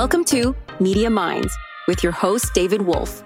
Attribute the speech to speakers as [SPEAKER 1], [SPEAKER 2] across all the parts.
[SPEAKER 1] Welcome to Media Minds with your host, David Wolf.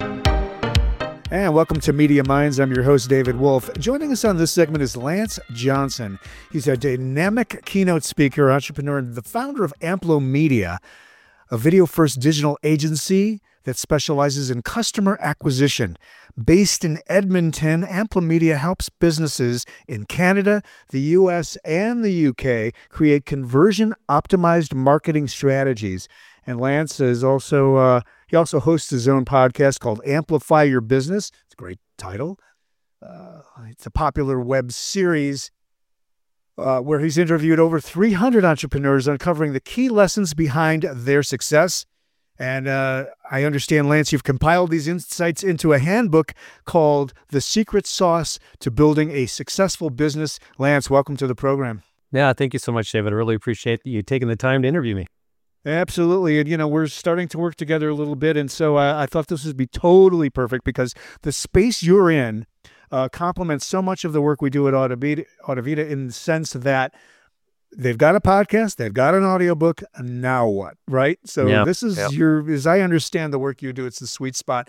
[SPEAKER 2] And welcome to Media Minds. I'm your host, David Wolf. Joining us on this segment is Lance Johnson. He's a dynamic keynote speaker, entrepreneur, and the founder of Amplo Media, a video-first digital agency that specializes in customer acquisition. Based in Edmonton, Amplo Media helps businesses in Canada, the U.S., and the U.K. create conversion-optimized marketing strategies. And Lance is also he also hosts his own podcast called Amplify Your Business. It's a great title. It's a popular web series where he's interviewed over 300 entrepreneurs, uncovering the key lessons behind their success. And I understand, Lance, you've compiled these insights into a handbook called The Secret Sauce to Building a Successful Business. Lance, welcome to the program.
[SPEAKER 3] Yeah, thank you so much, David. I really appreciate you taking the time to interview me.
[SPEAKER 2] Absolutely. And, we're starting to work together a little bit. And so I thought this would be totally perfect because the space you're in complements so much of the work we do at Audavita in the sense that they've got a podcast, they've got an audiobook, and now what, right? So This is as I understand the work you do, it's the sweet spot.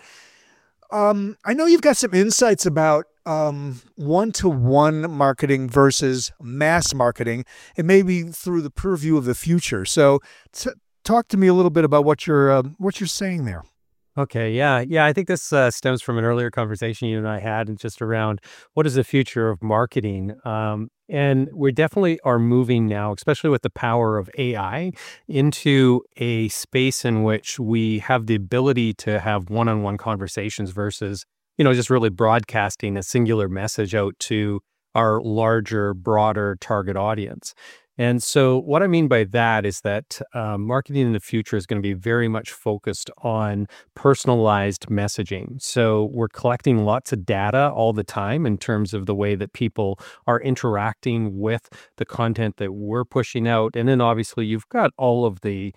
[SPEAKER 2] I know you've got some insights about one-to-one marketing versus mass marketing, and maybe through the purview of the future. So talk to me a little bit about what you're saying there.
[SPEAKER 3] Okay, yeah. I think this stems from an earlier conversation you and I had, and just around what is the future of marketing. And we definitely are moving now, especially with the power of AI, into a space in which we have the ability to have one-on-one conversations versus, just really broadcasting a singular message out to our larger, broader target audience. And so what I mean by that is that marketing in the future is going to be very much focused on personalized messaging. So we're collecting lots of data all the time in terms of the way that people are interacting with the content that we're pushing out. And then obviously you've got all of the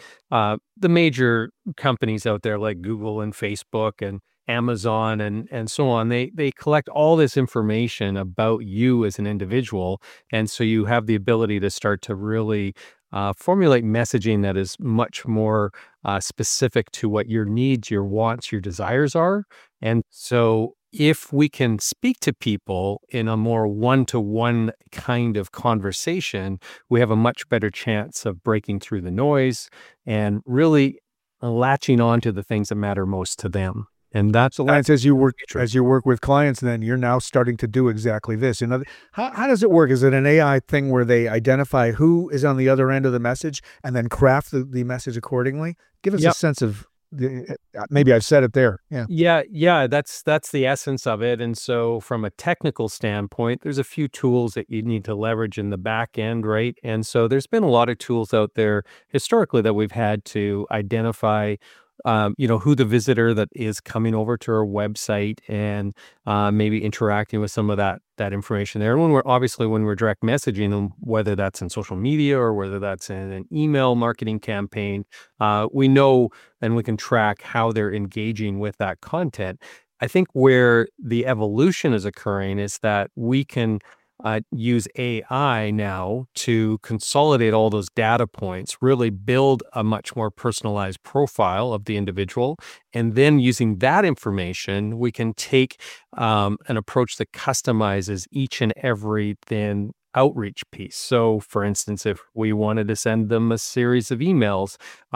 [SPEAKER 3] major companies out there like Google and Facebook and Amazon and so on. They collect all this information about you as an individual. And so you have the ability to start to really formulate messaging that is much more specific to what your needs, your wants, your desires are. And so if we can speak to people in a more one-to-one kind of conversation, we have a much better chance of breaking through the noise and really latching on to the things that matter most to them. And that's
[SPEAKER 2] Lance, as you work with clients, then you're now starting to do exactly this. How does it work? Is it an AI thing where they identify who is on the other end of the message and then craft the message accordingly? Give us a sense of maybe I've said it there.
[SPEAKER 3] Yeah. That's the essence of it. And so from a technical standpoint, there's a few tools that you need to leverage in the back end, right? And so there's been a lot of tools out there historically that we've had to identify who the visitor that is coming over to our website and maybe interacting with some of that information there. And when we're direct messaging them, whether that's in social media or whether that's in an email marketing campaign, we know and we can track how they're engaging with that content. I think where the evolution is occurring is that we can use AI now to consolidate all those data points, really build a much more personalized profile of the individual. And then using that information, we can take an approach that customizes each and every outreach piece. So for instance, if we wanted to send them a series of emails,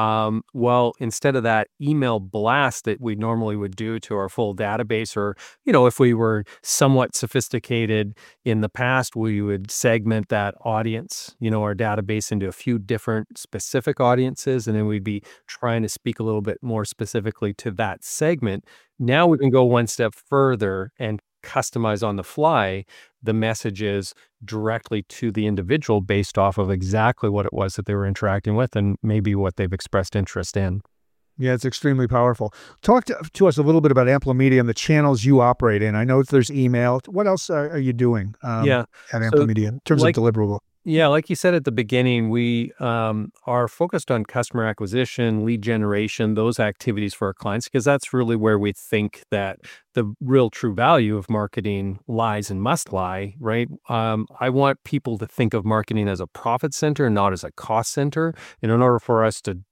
[SPEAKER 3] instead of that email blast that we normally would do to our full database, or, if we were somewhat sophisticated in the past, we would segment that audience, our database into a few different specific audiences, and then we'd be trying to speak a little bit more specifically to that segment. Now we can go one step further and customize on the fly the messages directly to the individual based off of exactly what it was that they were interacting with and maybe what they've expressed interest in.
[SPEAKER 2] Yeah, it's extremely powerful. Talk to us a little bit about Amplo Media and the channels you operate in. I know there's email. What else are you doing at Amplo Media in terms of deliverable?
[SPEAKER 3] Yeah, like you said at the beginning, we are focused on customer acquisition, lead generation, those activities for our clients, because that's really where we think that the real true value of marketing lies and must lie, right? I want people to think of marketing as a profit center, not as a cost center. And in order for us to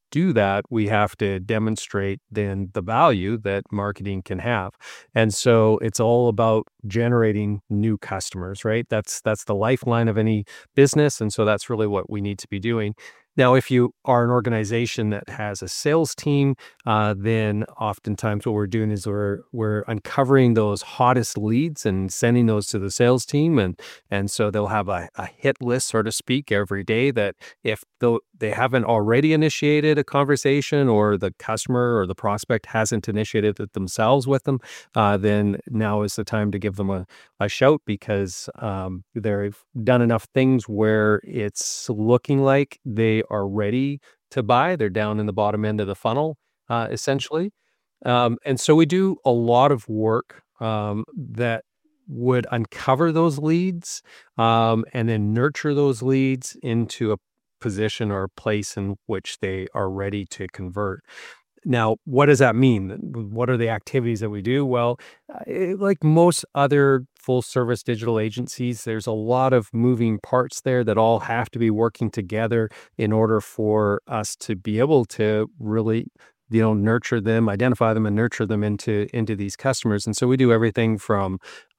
[SPEAKER 3] do that, we have to demonstrate then the value that marketing can have. And so it's all about generating new customers, right? That's the lifeline of any business. And so that's really what we need to be doing. Now, if you are an organization that has a sales team, then oftentimes what we're doing is we're uncovering those hottest leads and sending those to the sales team, and so they'll have a hit list, so to speak, every day. That if they haven't already initiated a conversation, or the customer or the prospect hasn't initiated it themselves with them, then now is the time to give them a shout, because they've done enough things where it's looking like they are ready to buy. They're down in the bottom end of the funnel, essentially. And so we do a lot of work that would uncover those leads, and then nurture those leads into a position or a place in which they are ready to convert. Now, what does that mean? What are the activities that we do? Well, like most other full service digital agencies, there's a lot of moving parts there that all have to be working together in order for us to be able to really, nurture them, identify them, and nurture them into these customers. And so we do everything from,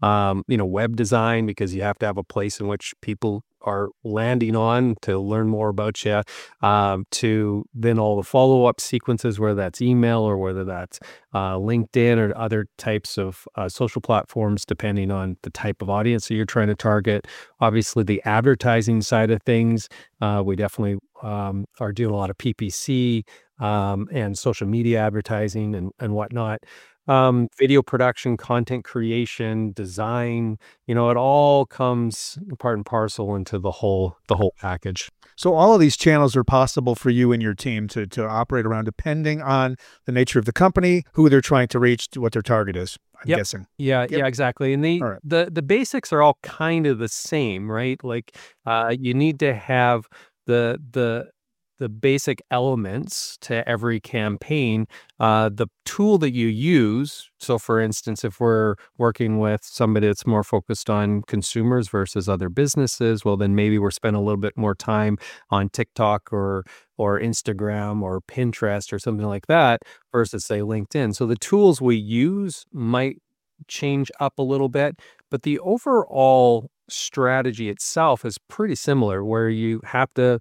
[SPEAKER 3] web design, because you have to have a place in which people are landing on to learn more about you, to then all the follow-up sequences, whether that's email or whether that's LinkedIn or other types of social platforms, depending on the type of audience that you're trying to target. Obviously, the advertising side of things, we definitely are doing a lot of PPC and social media advertising and whatnot. Video production, content creation, design, it all comes part and parcel into the whole package.
[SPEAKER 2] So all of these channels are possible for you and your team to operate around, depending on the nature of the company, who they're trying to reach, what their target is, I'm guessing.
[SPEAKER 3] Yeah, exactly. And
[SPEAKER 2] All right.
[SPEAKER 3] the basics are all kind of the same, right? Like you need to have the basic elements to every campaign. The tool that you use, so for instance, if we're working with somebody that's more focused on consumers versus other businesses, well, then maybe we're spending a little bit more time on TikTok or Instagram or Pinterest or something like that versus, say, LinkedIn. So the tools we use might change up a little bit, but the overall strategy itself is pretty similar, where you have to,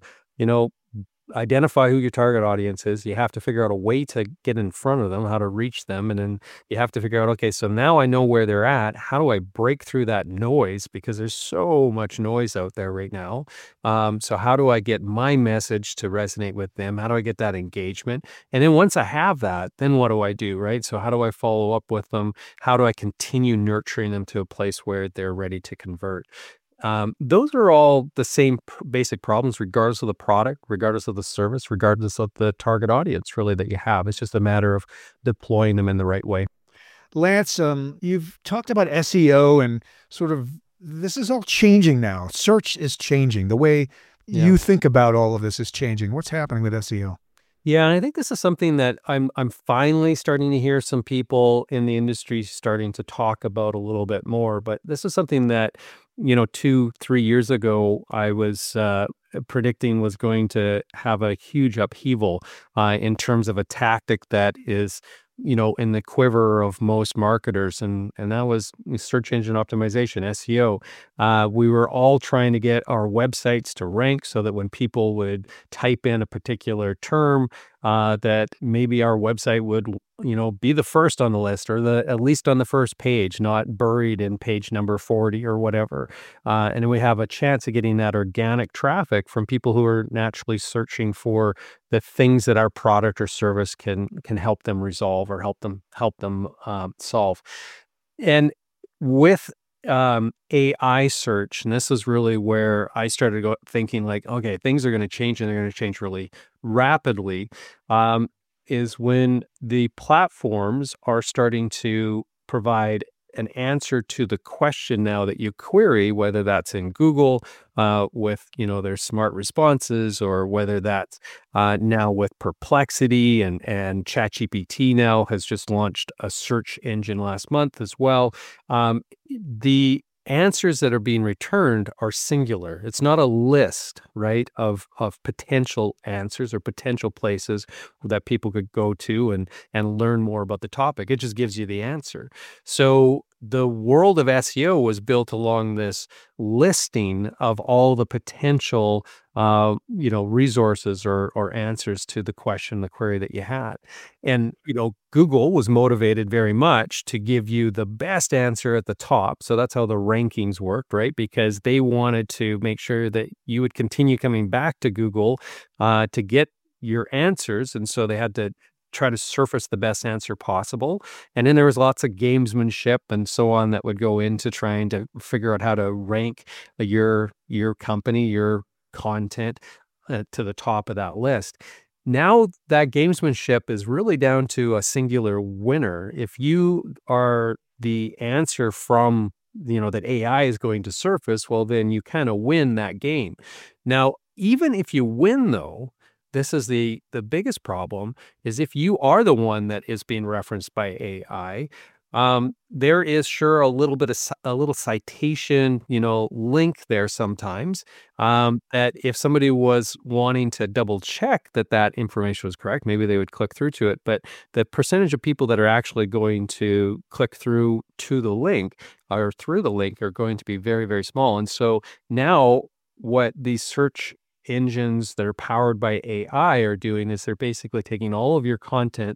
[SPEAKER 3] identify who your target audience is. You have to figure out a way to get in front of them, how to reach them. And then you have to figure out, okay, so now I know where they're at. How do I break through that noise? Because there's so much noise out there right now. So how do I get my message to resonate with them? How do I get that engagement? And then once I have that, then what do I do, right? So how do I follow up with them? How do I continue nurturing them to a place where they're ready to convert? Those are all the same basic problems, regardless of the product, regardless of the service, regardless of the target audience, really, that you have. It's just a matter of deploying them in the right way.
[SPEAKER 2] Lance, you've talked about SEO, and sort of this is all changing now. Search is changing. The way you think about all of this is changing. What's happening with SEO?
[SPEAKER 3] Yeah, and I think this is something that I'm finally starting to hear some people in the industry starting to talk about a little bit more. But this is something that, 2-3 years ago, I was predicting was going to have a huge upheaval in terms of a tactic that is, in the quiver of most marketers, and that was search engine optimization, SEO. We were all trying to get our websites to rank so that when people would type in a particular term, that maybe our website would, be the first on the list, or at least on the first page, not buried in page number 40 or whatever. And we have a chance of getting that organic traffic from people who are naturally searching for the things that our product or service can help them resolve or help them solve. And with AI search, and this is really where I started thinking like, okay, things are going to change, and they're going to change really rapidly, is when the platforms are starting to provide an answer to the question now that you query, whether that's in Google with their smart responses, or whether that's now with Perplexity, and ChatGPT now has just launched a search engine last month as well. The answers that are being returned are singular. It's not a list, right, of potential answers or potential places that people could go to and learn more about the topic. It just gives you the answer. So the world of SEO was built along this listing of all the potential resources or answers to the question, the query that you had. And, Google was motivated very much to give you the best answer at the top. So that's how the rankings worked, right? Because they wanted to make sure that you would continue coming back to Google to get your answers. And so they had to try to surface the best answer possible. And then there was lots of gamesmanship and so on that would go into trying to figure out how to rank your company, your content to the top of that list. Now that gamesmanship is really down to a singular winner. If you are the answer from, that AI is going to surface, well, then you kind of win that game. Now, even if you win, though, this is the biggest problem, is if you are the one that is being referenced by AI, there is sure a little citation, link there sometimes, that if somebody was wanting to double check that information was correct, maybe they would click through to it. But the percentage of people that are actually going to click through to the link or through the link are going to be very, very small. And so now what these search engines that are powered by AI are doing is they're basically taking all of your content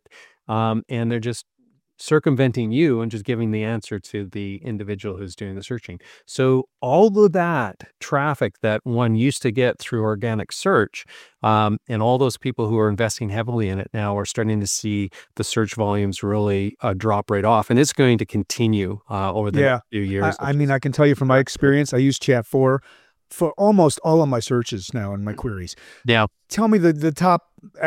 [SPEAKER 3] and they're just circumventing you and just giving the answer to the individual who's doing the searching. So all of that traffic that one used to get through organic search, and all those people who are investing heavily in it now are starting to see the search volumes really drop right off. And it's going to continue over the next few years.
[SPEAKER 2] I mean, I can tell you from my experience, I use Chat4 for almost all of my searches now in my queries.
[SPEAKER 3] Yeah.
[SPEAKER 2] Tell me the top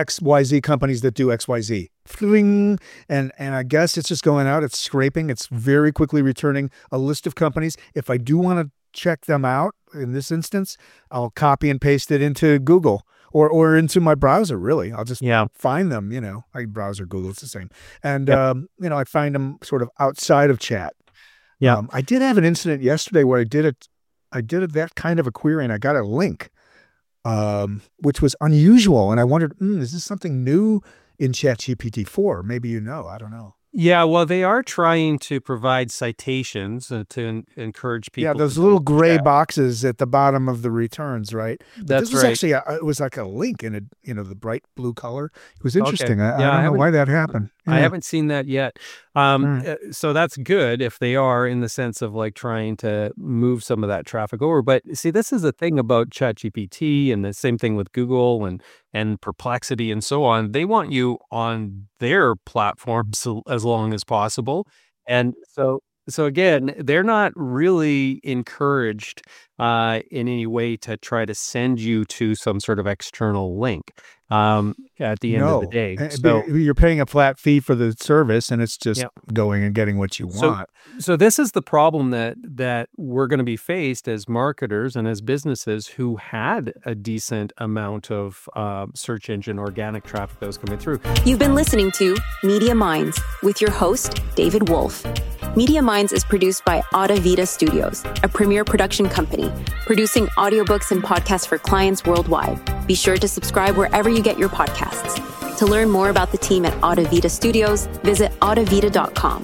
[SPEAKER 2] XYZ companies that do XYZ. Fling, and I guess it's just going out, it's scraping, it's very quickly returning a list of companies. If I do want to check them out, in this instance, I'll copy and paste it into Google or into my browser, really. I'll just find them, I browser, Google, it's the same. And, I find them sort of outside of chat.
[SPEAKER 3] Yeah.
[SPEAKER 2] I did have an incident yesterday where I did that kind of a query and I got a link, which was unusual. And I wondered, is this something new in ChatGPT 4? Maybe I don't know.
[SPEAKER 3] Yeah, well, they are trying to provide citations to encourage people.
[SPEAKER 2] Yeah, those little gray boxes at the bottom of the returns, right?
[SPEAKER 3] That's
[SPEAKER 2] this was
[SPEAKER 3] right.
[SPEAKER 2] Actually, it was like a link in the bright blue color. It was interesting. Okay. I don't know why that happened. Yeah.
[SPEAKER 3] I haven't seen that yet. So that's good if they are in the sense of like trying to move some of that traffic over. But see, this is the thing about ChatGPT and the same thing with Google and Perplexity and so on. They want you on their platforms as long as possible. And so again, they're not really encouraged in any way to try to send you to some sort of external link at the end of the day.
[SPEAKER 2] So you're paying a flat fee for the service and it's just going and getting what you want.
[SPEAKER 3] So this is the problem that we're going to be faced as marketers and as businesses who had a decent amount of search engine organic traffic that was coming through.
[SPEAKER 1] You've been listening to Media Minds with your host, David Wolf. Media Minds is produced by Audavita Studios, a premier production company, producing audiobooks and podcasts for clients worldwide. Be sure to subscribe wherever you get your podcasts. To learn more about the team at Audavita Studios, visit audavita.com.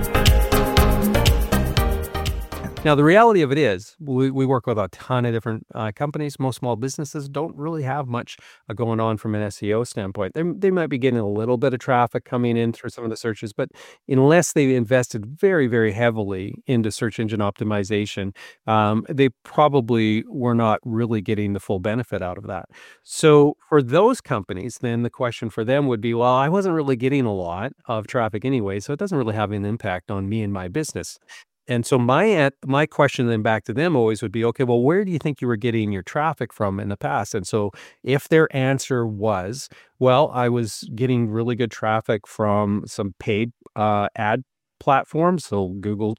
[SPEAKER 3] Now, the reality of it is we work with a ton of different companies. Most small businesses don't really have much going on from an SEO standpoint. They might be getting a little bit of traffic coming in through some of the searches, but unless they've invested very, very heavily into search engine optimization, they probably were not really getting the full benefit out of that. So for those companies, then the question for them would be, well, I wasn't really getting a lot of traffic anyway, so it doesn't really have an impact on me and my business. And so my question then back to them always would be, okay, well, where do you think you were getting your traffic from in the past? And so if their answer was, well, I was getting really good traffic from some paid ad platforms, so Google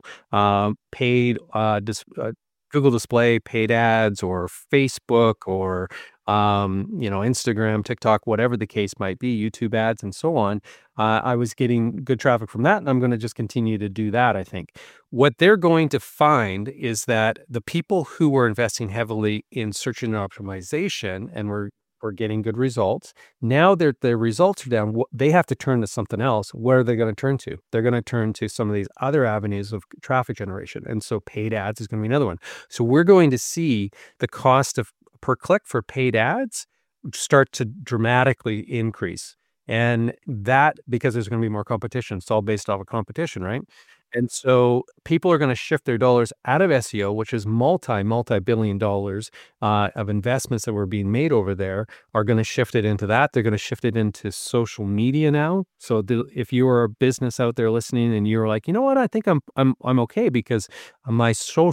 [SPEAKER 3] Google Display paid ads, or Facebook, or Instagram, TikTok, whatever the case might be, YouTube ads and so on, I was getting good traffic from that, and I'm going to just continue to do that, I think. What they're going to find is that the people who were investing heavily in search engine optimization and were getting good results, now their results are down. They have to turn to something else. Where are they going to turn to? They're going to turn to some of these other avenues of traffic generation. And so paid ads is going to be another one. So we're going to see the cost of per click for paid ads start to dramatically increase. And that, because there's going to be more competition, it's all based off of competition, right? And so people are going to shift their dollars out of SEO, which is multi-billion dollars of investments that were being made over there, are going to shift it into that. They're going to shift it into social media now. So if you are a business out there listening and you're like, you know what, I think I'm okay because my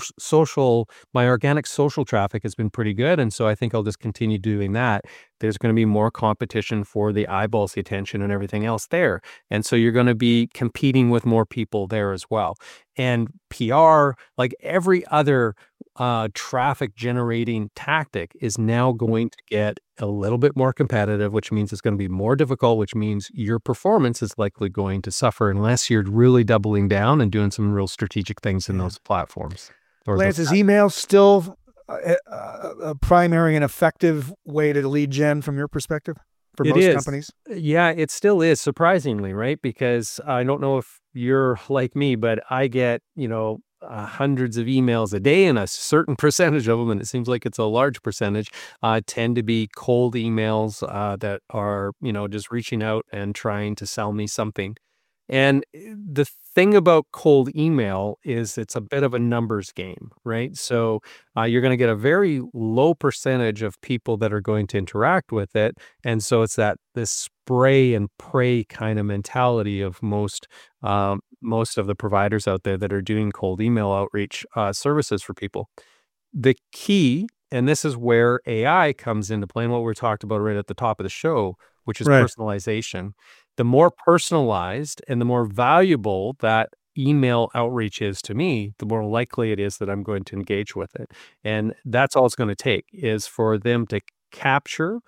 [SPEAKER 3] my organic social traffic has been pretty good, and so I think I'll just continue doing that. There's going to be more competition for the eyeballs, the attention, and everything else there. And so you're going to be competing with more people there as well. And PR, like every other traffic generating tactic, is now going to get a little bit more competitive, which means it's going to be more difficult, which means your performance is likely going to suffer unless you're really doubling down and doing some real strategic things in those platforms.
[SPEAKER 2] Lance, is email still a primary and effective way to lead gen from your perspective for most companies?
[SPEAKER 3] Yeah, it still is, surprisingly, right? Because I don't know if you're like me, but I get, hundreds of emails a day, and a certain percentage of them, and it seems like it's a large percentage, tend to be cold emails that are, just reaching out and trying to sell me something. And the thing about cold email is it's a bit of a numbers game, right? So you're going to get a very low percentage of people that are going to interact with it. And so it's this spray and pray kind of mentality of most of the providers out there that are doing cold email outreach services for people. The key, and this is where AI comes into play, and what we talked about right at the top of the show, which is personalization. The more personalized and the more valuable that email outreach is to me, the more likely it is that I'm going to engage with it. And that's all it's going to take, is for them to capture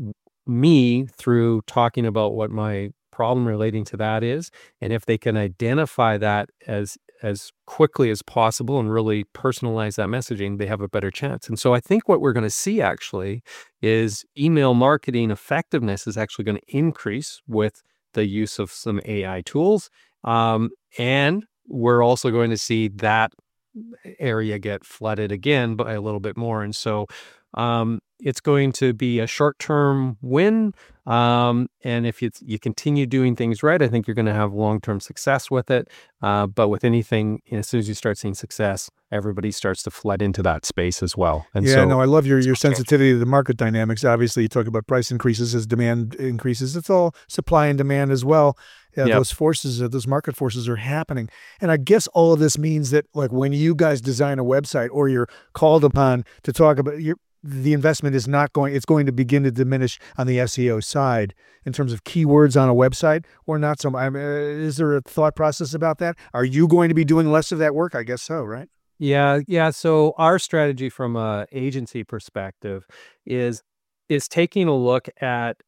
[SPEAKER 3] me through talking about what my problem relating to that is. And if they can identify that as quickly as possible and really personalize that messaging, they have a better chance. And so I think what we're going to see actually is email marketing effectiveness is actually going to increase with the use of some AI tools. And we're also going to see that area get flooded again by a little bit more. And so it's going to be a short-term win. And if you continue doing things right, I think you're going to have long-term success with it. But with anything, as soon as you start seeing success, everybody starts to flood into that space as well. And
[SPEAKER 2] I love your sensitivity to the market dynamics. Obviously, you talk about price increases as demand increases. It's all supply and demand as well. Those forces, those market forces are happening. And I guess all of this means that, like, when you guys design a website or you're called upon to talk about the investment is not going, it's going to begin to diminish on the SEO side in terms of keywords on a website, or not so much. Is there a thought process about that? Are you going to be doing less of that work? I guess so, right?
[SPEAKER 3] Yeah. So our strategy from an agency perspective is taking a look at,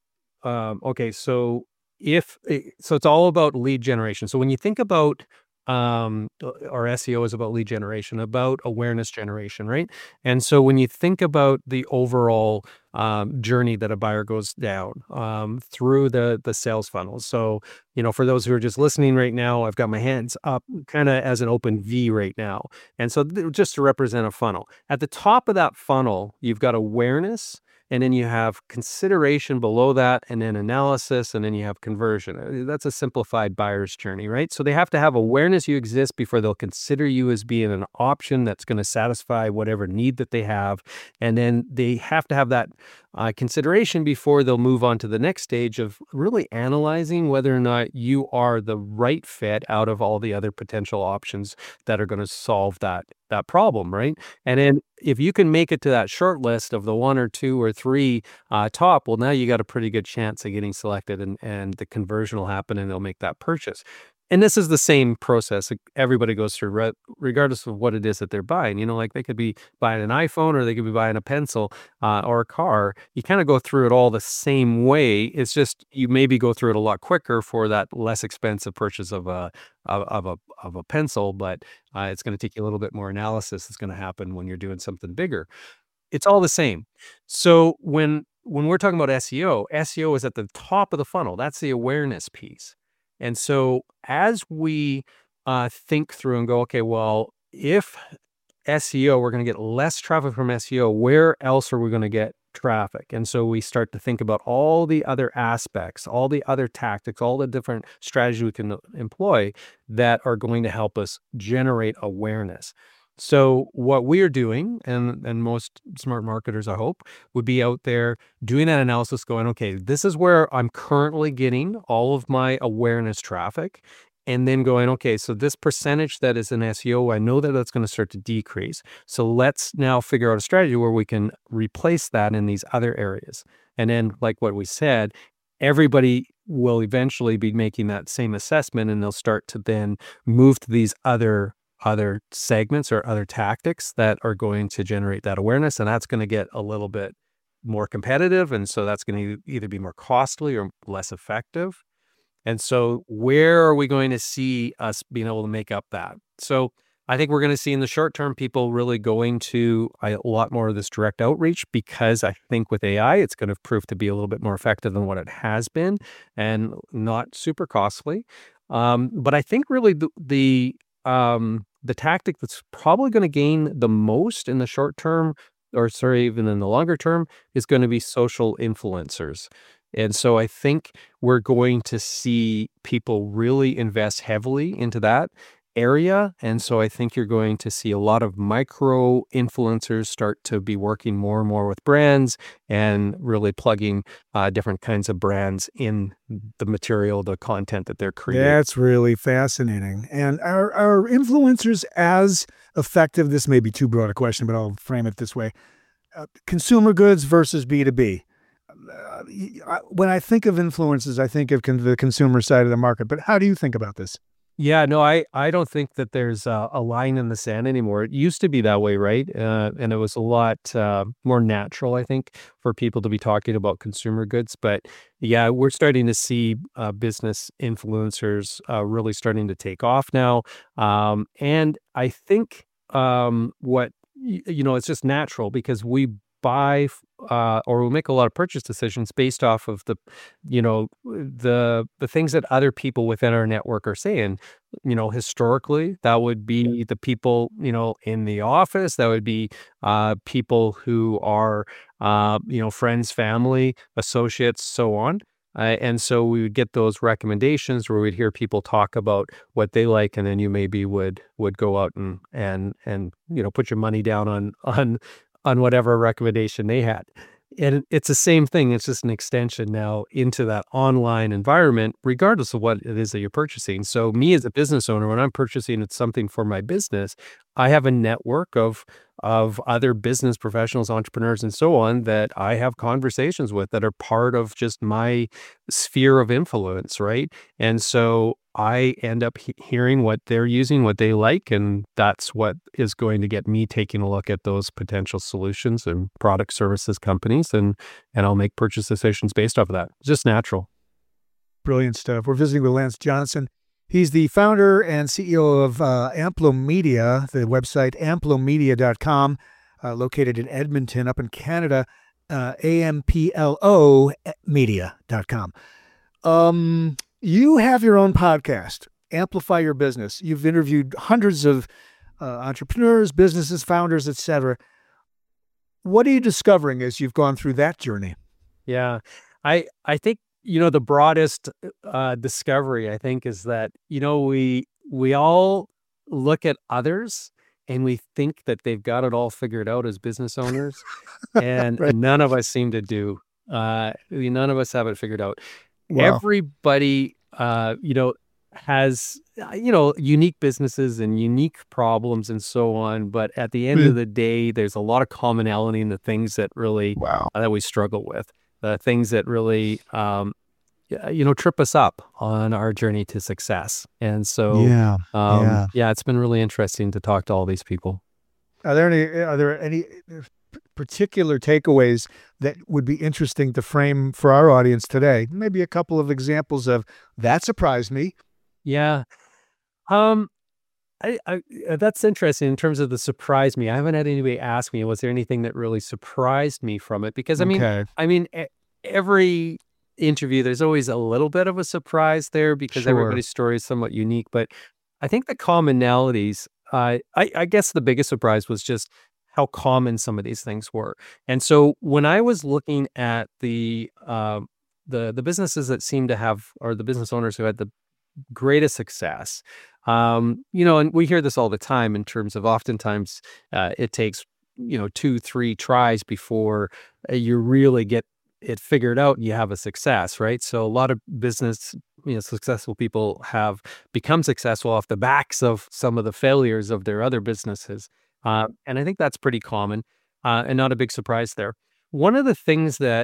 [SPEAKER 3] so it's all about lead generation. So when you think about our SEO is about lead generation, about awareness generation, right? And so when you think about the overall journey that a buyer goes down through the sales funnels. So, for those who are just listening right now, I've got my hands up kind of as an open V right now. And so just to represent a funnel. At the top of that funnel, you've got awareness, and then you have consideration below that, and then analysis, and then you have conversion. That's a simplified buyer's journey, right? So they have to have awareness you exist before they'll consider you as being an option that's going to satisfy whatever need that they have. And then they have to have that consideration before they'll move on to the next stage of really analyzing whether or not you are the right fit out of all the other potential options that are going to solve that problem, right? And then if you can make it to that short list of the one or two or three top, well, now you got a pretty good chance of getting selected, and the conversion will happen and they'll make that purchase. And this is the same process everybody goes through, regardless of what it is that they're buying. Like they could be buying an iPhone, or they could be buying a pencil or a car. You kind of go through it all the same way. It's just you maybe go through it a lot quicker for that less expensive purchase of a pencil, but it's going to take you a little bit more analysis. That's going to happen when you're doing something bigger. It's all the same. So when we're talking about SEO is at the top of the funnel. That's the awareness piece. And so as we think through and go, okay, well, if SEO, we're going to get less traffic from SEO, where else are we going to get traffic? And so we start to think about all the other aspects, all the other tactics, all the different strategies we can employ that are going to help us generate awareness. So what we are doing, and most smart marketers, I hope, would be out there doing that analysis going, okay, this is where I'm currently getting all of my awareness traffic. And then going, okay, so this percentage that is in SEO, I know that that's going to start to decrease. So let's now figure out a strategy where we can replace that in these other areas. And then, like what we said, everybody will eventually be making that same assessment, and they'll start to then move to these other segments or other tactics that are going to generate that awareness. And that's going to get a little bit more competitive. And so that's going to either be more costly or less effective. And so where are we going to see us being able to make up that? So I think we're going to see in the short term, people really going to a lot more of this direct outreach, because I think with AI, it's going to prove to be a little bit more effective than what it has been and not super costly. But I think really the tactic that's probably going to gain the most in the short term, even in the longer term, is going to be social influencers. And so I think we're going to see people really invest heavily into that area. And so I think you're going to see a lot of micro influencers start to be working more and more with brands and really plugging different kinds of brands in the material, the content that they're creating.
[SPEAKER 2] That's really fascinating. And are influencers as effective? This may be too broad a question, but I'll frame it this way. Consumer goods versus B2B. When I think of influencers, I think of the consumer side of the market. But how do you think about this?
[SPEAKER 3] Yeah, no, I don't think that there's a line in the sand anymore. It used to be that way, right? And it was a lot more natural, I think, for people to be talking about consumer goods. But yeah, we're starting to see business influencers really starting to take off now. And I think it's just natural, because we buy or we'll make a lot of purchase decisions based off of the things that other people within our network are saying. Historically, that would be the people, in the office, that would be people who are, friends, family, associates, so on. And so we would get those recommendations where we'd hear people talk about what they like, and then you maybe would go out and put your money down on whatever recommendation they had. And it's the same thing. It's just an extension now into that online environment, regardless of what it is that you're purchasing. So me as a business owner, when I'm purchasing something for my business, I have a network of other business professionals, entrepreneurs, and so on that I have conversations with that are part of just my sphere of influence, right? And so I end up hearing what they're using, what they like, and that's what is going to get me taking a look at those potential solutions and product services companies, and I'll make purchase decisions based off of that. It's just natural.
[SPEAKER 2] Brilliant stuff. We're visiting with Lance Johnson. He's the founder and CEO of Amplo Media, the website amplomedia.com, located in Edmonton up in Canada, AMPLO media.com. You have your own podcast, Amplify Your Business. You've interviewed hundreds of entrepreneurs, businesses, founders, etc. What are you discovering as you've gone through that journey?
[SPEAKER 3] Yeah, I think, the broadest discovery, I think, is that, we all look at others and we think that they've got it all figured out as business owners. And
[SPEAKER 2] Right.
[SPEAKER 3] None of us seem to do. None of us have it figured out.
[SPEAKER 2] Wow.
[SPEAKER 3] Everybody, has, unique businesses and unique problems and so on. But at the end of the day, there's a lot of commonality in the things that really,
[SPEAKER 2] Wow.
[SPEAKER 3] that we struggle with. The things that really, trip us up on our journey to success. And so, it's been really interesting to talk to all these people.
[SPEAKER 2] Are there any particular takeaways that would be interesting to frame for our audience today? Maybe a couple of examples of that surprised me.
[SPEAKER 3] Yeah. That's interesting in terms of the surprise me. I haven't had anybody ask me, was there anything that really surprised me from it? Because every interview, there's always a little bit of a surprise there because everybody's story is somewhat unique. But I think the commonalities, I guess the biggest surprise was just how common some of these things were. And so when I was looking at the businesses that seem to have, or the business owners who had the greatest success, and we hear this all the time in terms of oftentimes it takes 2-3 tries before you really get it figured out and you have a success, right? So a lot of business, successful people have become successful off the backs of some of the failures of their other businesses. And I think that's pretty common and not a big surprise there. One of the things that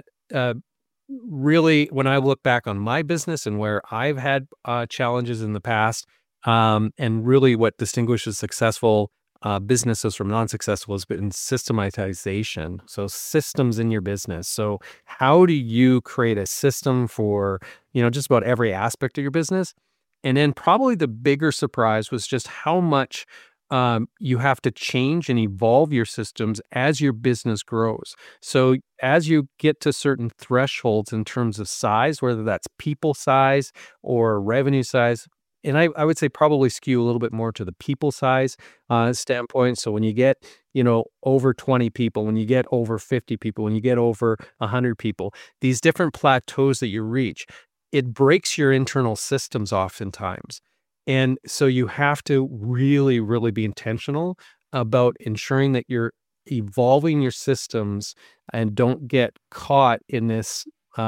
[SPEAKER 3] really, when I look back on my business and where I've had challenges in the past, and really what distinguishes successful businesses from non-successful has been systematization. So systems in your business. So how do you create a system for, just about every aspect of your business? And then probably the bigger surprise was just how much you have to change and evolve your systems as your business grows. So as you get to certain thresholds in terms of size, whether that's people size or revenue size, and I would say probably skew a little bit more to the people size standpoint. So when you get, over 20 people, when you get over 50 people, when you get over 100 people, these different plateaus that you reach, it breaks your internal systems oftentimes. And so you have to really, really be intentional about ensuring that you're evolving your systems and don't get caught in this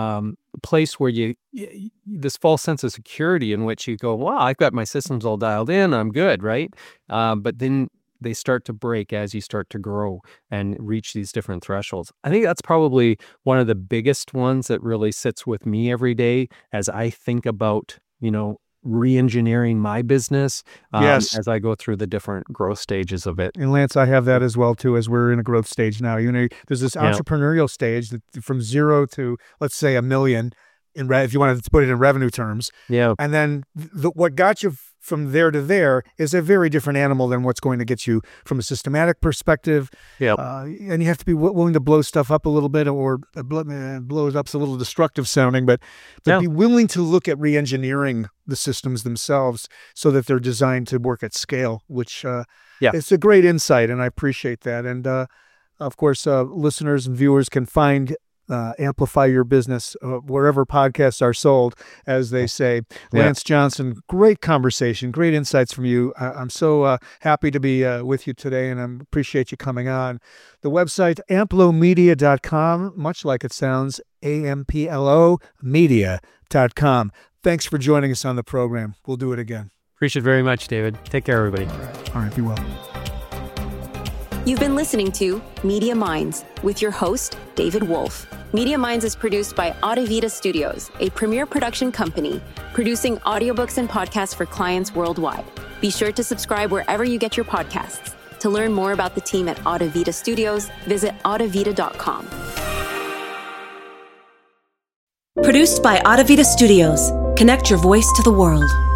[SPEAKER 3] place where this false sense of security in which you go, wow, I've got my systems all dialed in, I'm good, right? But then they start to break as you start to grow and reach these different thresholds. I think that's probably one of the biggest ones that really sits with me every day as I think about, re-engineering my business as I go through the different growth stages of it.
[SPEAKER 2] And Lance, I have that as well too, as we're in a growth stage now. There's this entrepreneurial stage that from 0 to, let's say, $1 million if you want to put it in revenue terms. Yeah. And then what got you from there to there is a very different animal than what's going to get you from a systematic perspective. Yeah. And you have to be willing to blow stuff up a little bit, or blow it up's a little destructive sounding, but be willing to look at re-engineering the systems themselves so that they're designed to work at scale, which it's a great insight, and I appreciate that. And of course, listeners and viewers can find Amplify Your Business wherever podcasts are sold, as they say. Lance Johnson, great conversation, great insights from you. I'm so happy to be with you today, and I appreciate you coming on. The website, amplomedia.com, much like it sounds, AMPLO media.com. Thanks for joining us on the program. We'll do it again.
[SPEAKER 3] Appreciate it very much, David. Take care, everybody.
[SPEAKER 2] All right, be well.
[SPEAKER 1] You've been listening to Media Minds with your host, David Wolf. Media Minds is produced by Audavita Studios, a premier production company producing audiobooks and podcasts for clients worldwide. Be sure to subscribe wherever you get your podcasts. To learn more about the team at Audavita Studios, visit audavita.com.
[SPEAKER 4] Produced by Audavita Studios. Connect your voice to the world.